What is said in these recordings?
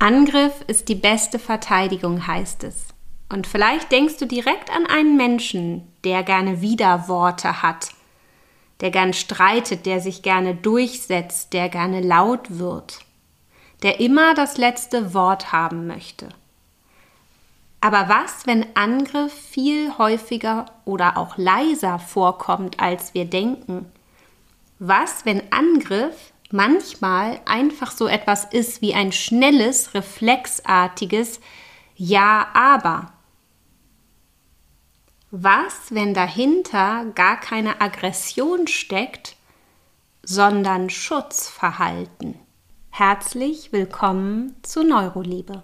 Angriff ist die beste Verteidigung, heißt es. Und vielleicht denkst du direkt an einen Menschen, der gerne Widerworte hat, der gern streitet, der sich gerne durchsetzt, der gerne laut wird, der immer das letzte Wort haben möchte. Aber was, wenn Angriff viel häufiger oder auch leiser vorkommt, als wir denken? Was, wenn Angriff manchmal einfach so etwas ist wie ein schnelles, reflexartiges Ja, aber? Was, wenn dahinter gar keine Aggression steckt, sondern Schutzverhalten? Herzlich willkommen zu Neuroliebe.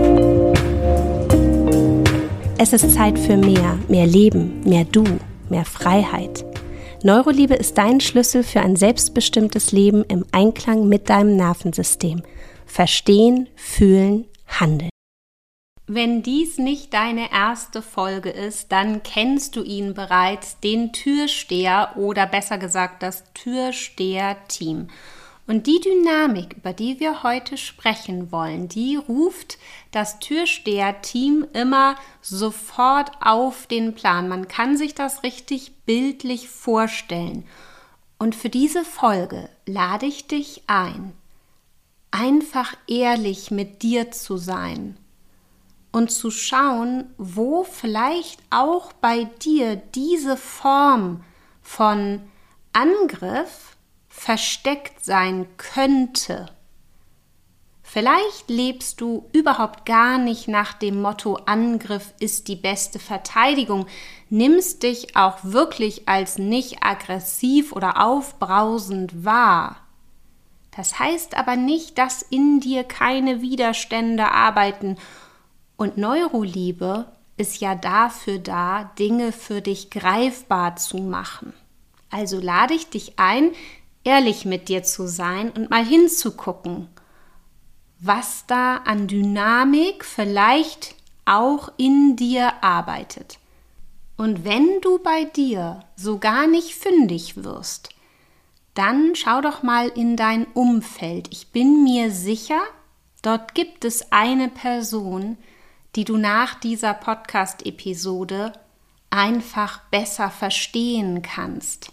Es ist Zeit für mehr Leben, mehr Du, mehr Freiheit. Neuroliebe ist dein Schlüssel für ein selbstbestimmtes Leben im Einklang mit deinem Nervensystem. Verstehen, fühlen, handeln. Wenn dies nicht deine erste Folge ist, dann kennst du ihn bereits, den Türsteher oder besser gesagt das Türsteher-Team. Und die Dynamik, über die wir heute sprechen wollen, die ruft das Türsteher-Team immer sofort auf den Plan. Man kann sich das richtig bildlich vorstellen. Und für diese Folge lade ich dich ein, einfach ehrlich mit dir zu sein und zu schauen, wo vielleicht auch bei dir diese Form von Angriff versteckt sein könnte. Vielleicht lebst du überhaupt gar nicht nach dem Motto Angriff ist die beste Verteidigung, nimmst dich auch wirklich als nicht aggressiv oder aufbrausend wahr. Das heißt aber nicht, dass in dir keine Widerstände arbeiten. Und Neuroliebe ist ja dafür da, Dinge für dich greifbar zu machen. Also lade ich dich ein, ehrlich mit dir zu sein und mal hinzugucken, was da an Dynamik vielleicht auch in dir arbeitet. Und wenn du bei dir so gar nicht fündig wirst, dann schau doch mal in dein Umfeld. Ich bin mir sicher, dort gibt es eine Person, die du nach dieser Podcast-Episode einfach besser verstehen kannst.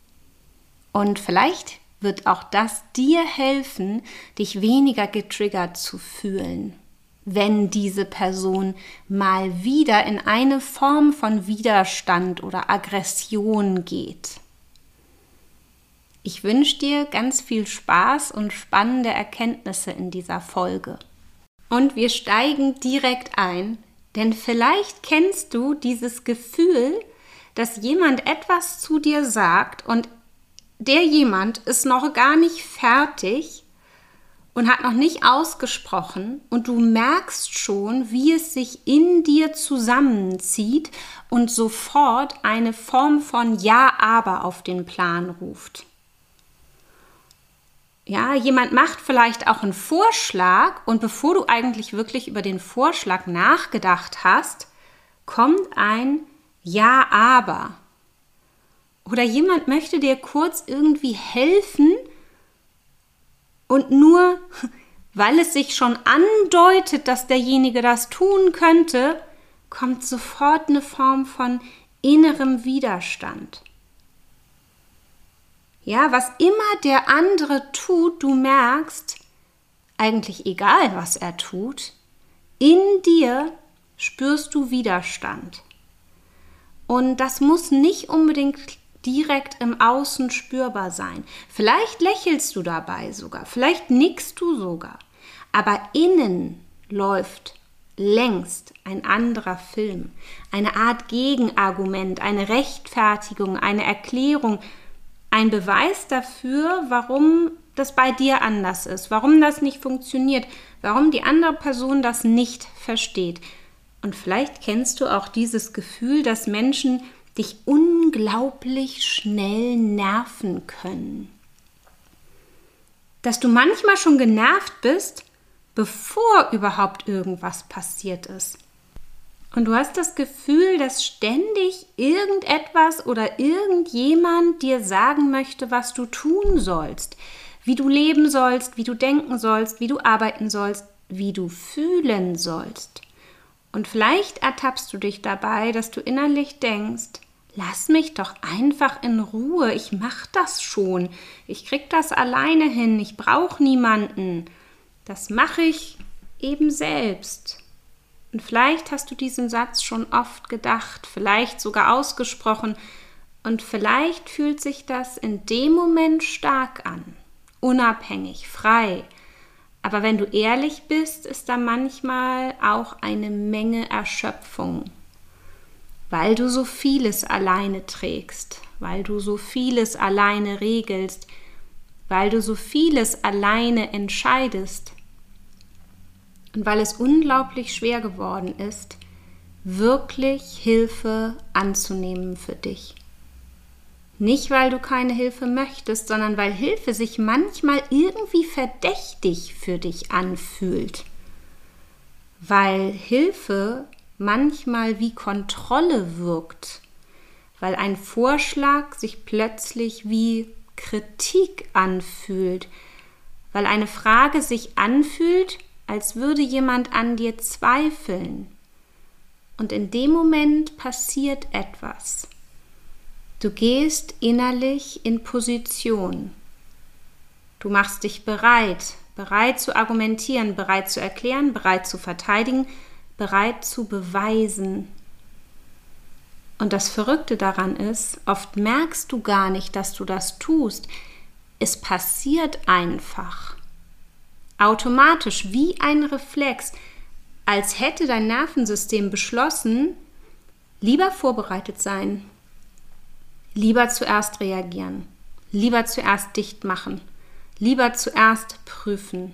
Und vielleicht wird auch das dir helfen, dich weniger getriggert zu fühlen, wenn diese Person mal wieder in eine Form von Widerstand oder Aggression geht. Ich wünsche dir ganz viel Spaß und spannende Erkenntnisse in dieser Folge. Und wir steigen direkt ein, denn vielleicht kennst du dieses Gefühl, dass jemand etwas zu dir sagt und der jemand ist noch gar nicht fertig und hat noch nicht ausgesprochen und du merkst schon, wie es sich in dir zusammenzieht und sofort eine Form von Ja, aber auf den Plan ruft. Ja, jemand macht vielleicht auch einen Vorschlag und bevor du eigentlich wirklich über den Vorschlag nachgedacht hast, kommt ein Ja, aber. Oder jemand möchte dir kurz irgendwie helfen und nur, weil es sich schon andeutet, dass derjenige das tun könnte, kommt sofort eine Form von innerem Widerstand. Ja, was immer der andere tut, du merkst, eigentlich egal, was er tut, in dir spürst du Widerstand. Und das muss nicht unbedingt direkt im Außen spürbar sein. Vielleicht lächelst du dabei sogar, vielleicht nickst du sogar, aber innen läuft längst ein anderer Film, eine Art Gegenargument, eine Rechtfertigung, eine Erklärung, ein Beweis dafür, warum das bei dir anders ist, warum das nicht funktioniert, warum die andere Person das nicht versteht. Und vielleicht kennst du auch dieses Gefühl, dass Menschen dich unglaublich schnell nerven können. Dass du manchmal schon genervt bist, bevor überhaupt irgendwas passiert ist. Und du hast das Gefühl, dass ständig irgendetwas oder irgendjemand dir sagen möchte, was du tun sollst, wie du leben sollst, wie du denken sollst, wie du arbeiten sollst, wie du fühlen sollst. Und vielleicht ertappst du dich dabei, dass du innerlich denkst, lass mich doch einfach in Ruhe, ich mach das schon, ich krieg das alleine hin, ich brauche niemanden. Das mache ich eben selbst. Und vielleicht hast du diesen Satz schon oft gedacht, vielleicht sogar ausgesprochen und vielleicht fühlt sich das in dem Moment stark an, unabhängig, frei. Aber wenn du ehrlich bist, ist da manchmal auch eine Menge Erschöpfung, weil du so vieles alleine trägst, weil du so vieles alleine regelst, weil du so vieles alleine entscheidest und weil es unglaublich schwer geworden ist, wirklich Hilfe anzunehmen für dich. Nicht, weil du keine Hilfe möchtest, sondern weil Hilfe sich manchmal irgendwie verdächtig für dich anfühlt. Weil Hilfe manchmal wie Kontrolle wirkt. Weil ein Vorschlag sich plötzlich wie Kritik anfühlt. Weil eine Frage sich anfühlt, als würde jemand an dir zweifeln. Und in dem Moment passiert etwas. Du gehst innerlich in Position. Du machst dich bereit zu argumentieren, bereit zu erklären, bereit zu verteidigen, bereit zu beweisen. Und das Verrückte daran ist, oft merkst du gar nicht, dass du das tust. Es passiert einfach. Automatisch, wie ein Reflex, als hätte dein Nervensystem beschlossen, lieber vorbereitet sein. Lieber zuerst reagieren, lieber zuerst dicht machen, lieber zuerst prüfen.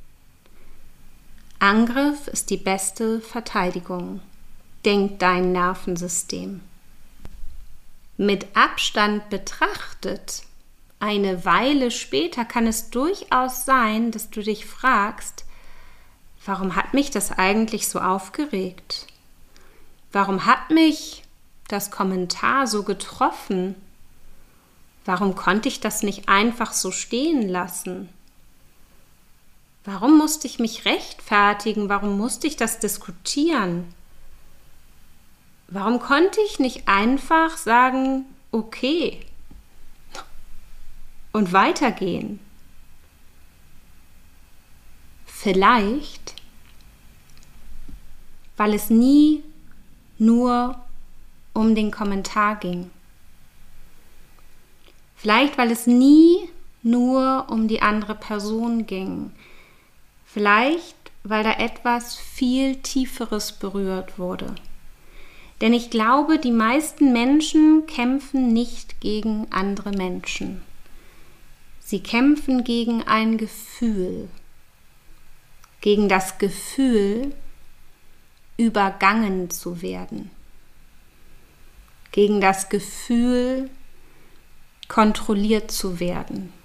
Angriff ist die beste Verteidigung, denkt dein Nervensystem. Mit Abstand betrachtet, eine Weile später kann es durchaus sein, dass du dich fragst, warum hat mich das eigentlich so aufgeregt? Warum hat mich das Kommentar so getroffen? Warum konnte ich das nicht einfach so stehen lassen? Warum musste ich mich rechtfertigen? Warum musste ich das diskutieren? Warum konnte ich nicht einfach sagen, okay, und weitergehen? Vielleicht, weil es nie nur um den Kommentar ging. Vielleicht, weil es nie nur um die andere Person ging. Vielleicht, weil da etwas viel Tieferes berührt wurde. Denn ich glaube, die meisten Menschen kämpfen nicht gegen andere Menschen. Sie kämpfen gegen ein Gefühl. Gegen das Gefühl, übergangen zu werden. Gegen das Gefühl, kontrolliert zu werden.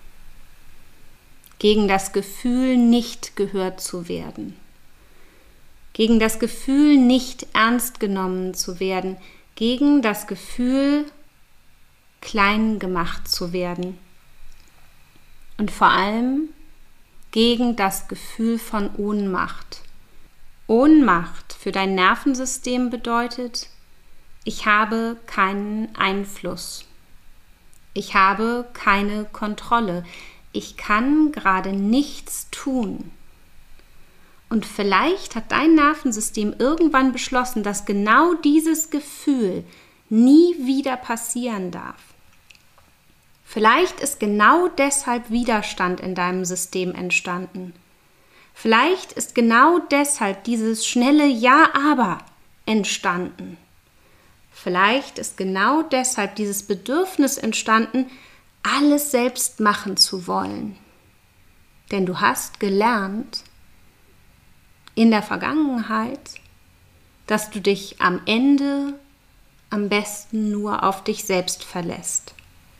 Gegen das Gefühl, nicht gehört zu werden. Gegen das Gefühl, nicht ernst genommen zu werden. Gegen das Gefühl, klein gemacht zu werden. Und vor allem gegen das Gefühl von Ohnmacht. Ohnmacht für dein Nervensystem bedeutet, ich habe keinen Einfluss. Ich habe keine Kontrolle. Ich kann gerade nichts tun. Und vielleicht hat dein Nervensystem irgendwann beschlossen, dass genau dieses Gefühl nie wieder passieren darf. Vielleicht ist genau deshalb Widerstand in deinem System entstanden. Vielleicht ist genau deshalb dieses schnelle Ja, aber entstanden. Vielleicht ist genau deshalb dieses Bedürfnis entstanden, alles selbst machen zu wollen. Denn du hast gelernt in der Vergangenheit, dass du dich am Ende am besten nur auf dich selbst verlässt.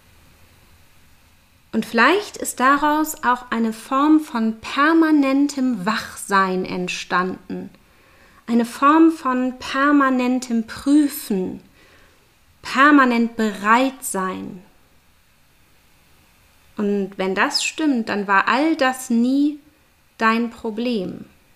Und vielleicht ist daraus auch eine Form von permanentem Wachsein entstanden. Eine Form von permanentem Prüfen, permanent bereit sein. Und wenn das stimmt, dann war all das nie dein Problem.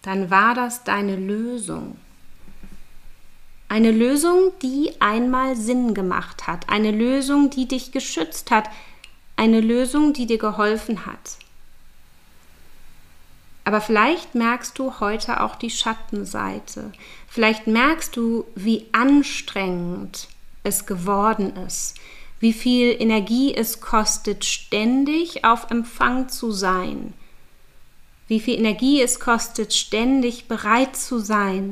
dann war das deine Lösung. Eine Lösung, die einmal Sinn gemacht hat. Eine Lösung, die dich geschützt hat. Eine Lösung, die dir geholfen hat. Aber vielleicht merkst du heute auch die Schattenseite. Vielleicht merkst du, wie anstrengend es geworden ist. Wie viel Energie es kostet, ständig auf Empfang zu sein. Wie viel Energie es kostet, ständig bereit zu sein.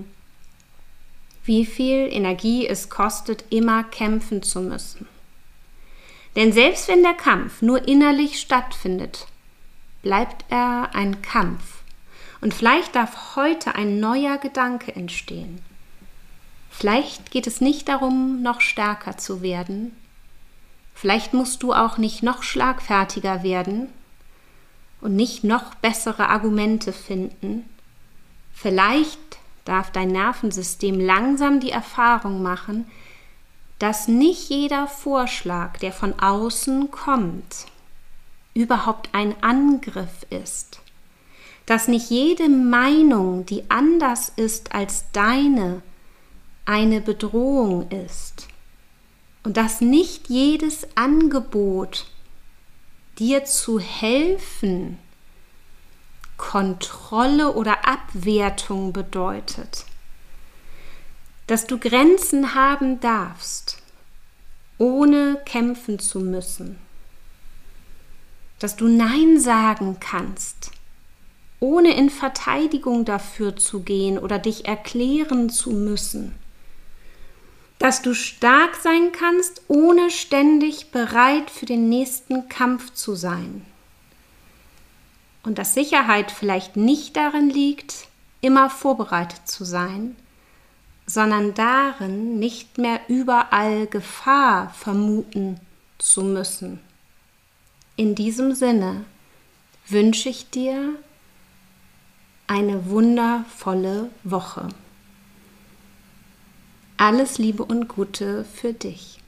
Wie viel Energie es kostet, immer kämpfen zu müssen. Denn selbst wenn der Kampf nur innerlich stattfindet, bleibt er ein Kampf. Und vielleicht darf heute ein neuer Gedanke entstehen. Vielleicht geht es nicht darum, noch stärker zu werden. Vielleicht musst du auch nicht noch schlagfertiger werden und nicht noch bessere Argumente finden. Vielleicht darf dein Nervensystem langsam die Erfahrung machen, dass nicht jeder Vorschlag, der von außen kommt, überhaupt ein Angriff ist. Dass nicht jede Meinung, die anders ist als deine, eine Bedrohung ist. Und dass nicht jedes Angebot, dir zu helfen, Kontrolle oder Abwertung bedeutet. Dass du Grenzen haben darfst, ohne kämpfen zu müssen. Dass du Nein sagen kannst, ohne in Verteidigung dafür zu gehen oder dich erklären zu müssen. Dass du stark sein kannst, ohne ständig bereit für den nächsten Kampf zu sein. Und dass Sicherheit vielleicht nicht darin liegt, immer vorbereitet zu sein, sondern darin, nicht mehr überall Gefahr vermuten zu müssen. In diesem Sinne wünsche ich dir eine wundervolle Woche. Alles Liebe und Gute für dich.